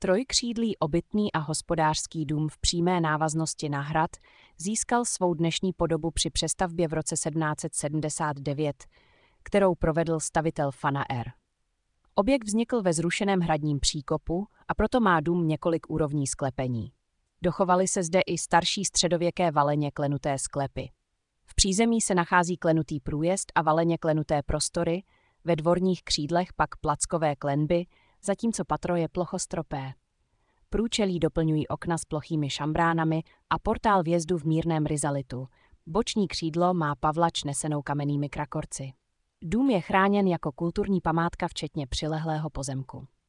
Trojkřídlý obytný a hospodářský dům v přímé návaznosti na hrad získal svou dnešní podobu při přestavbě v roce 1779, kterou provedl stavitel Fanaer. Objekt vznikl ve zrušeném hradním příkopu a proto má dům několik úrovní sklepení. Dochovaly se zde i starší středověké valeně klenuté sklepy. V přízemí se nachází klenutý průjezd a valeně klenuté prostory, ve dvorních křídlech pak plackové klenby, zatímco patro je plochostropé. Průčelí doplňují okna s plochými šambránami a portál vjezdu v mírném rizalitu. Boční křídlo má pavlač nesenou kamennými krakorci. Dům je chráněn jako kulturní památka včetně přilehlého pozemku.